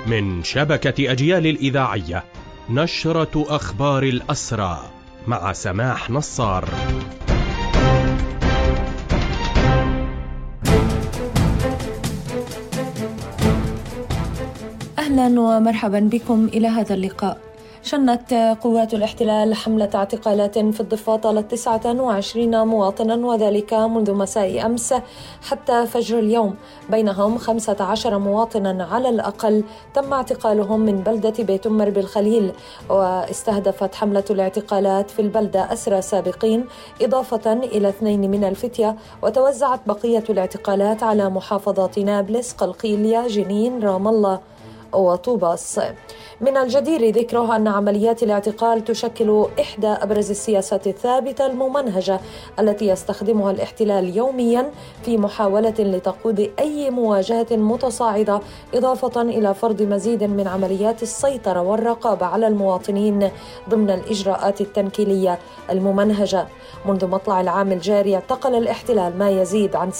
من شبكة أجيال الإذاعية، نشرة أخبار الأسرى مع سماح نصار. أهلا ومرحبا بكم إلى هذا اللقاء. شنت قوات الاحتلال حملة اعتقالات في الضفة طالت 29 مواطنا، وذلك منذ مساء أمس حتى فجر اليوم. بينهم 15 مواطنا على الأقل تم اعتقالهم من بلدة بيت أمر بالخليل. واستهدفت حملة الاعتقالات في البلدة أسرى سابقين إضافة إلى 2 من الفتية، وتوزعت بقية الاعتقالات على محافظات نابلس، قلقيلية، جنين، رام الله وطوباس. من الجدير ذكره أن عمليات الاعتقال تشكل إحدى أبرز السياسات الثابتة الممنهجة التي يستخدمها الاحتلال يوميا في محاولة لتقويض أي مواجهة متصاعدة، إضافة إلى فرض مزيد من عمليات السيطرة والرقابة على المواطنين ضمن الإجراءات التنكيلية الممنهجة. منذ مطلع العام الجاري اعتقل الاحتلال ما يزيد عن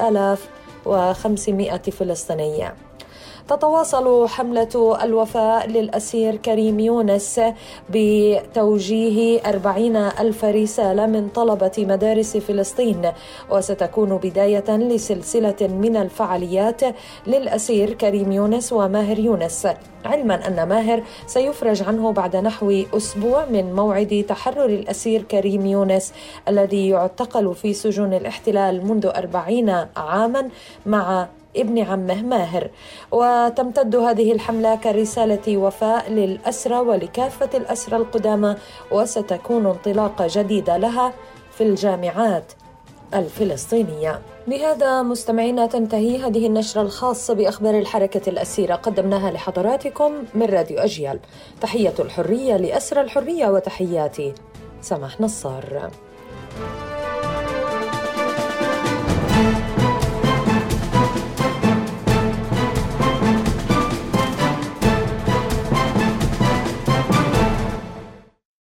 6500 فلسطيني. تتواصل حملة الوفاء للأسير كريم يونس بتوجيه 40,000 رسالة من طلبة مدارس فلسطين، وستكون بداية لسلسلة من الفعاليات للأسير كريم يونس وماهر يونس، علما أن ماهر سيفرج عنه بعد نحو أسبوع من موعد تحرر الأسير كريم يونس الذي يعتقل في سجون الاحتلال منذ 40 عاما مع ابن عمه ماهر. وتمتد هذه الحملة كرسالة وفاء للأسرى ولكافة الأسرى القدامى، وستكون انطلاقة جديدة لها في الجامعات الفلسطينية. بهذا مستمعينا تنتهي هذه النشرة الخاصة بأخبار الحركة الأسيرة، قدمناها لحضراتكم من راديو أجيال. تحية الحرية لأسرى الحرية، وتحياتي سماح نصار.